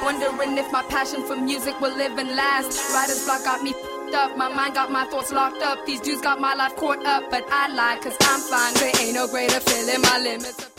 wondering if my passion for music will live and last. Writer's block got me f***ed up, my mind got my thoughts locked up. These dudes got my life caught up, but I lie cause I'm fine. There ain't no greater feeling, my limits.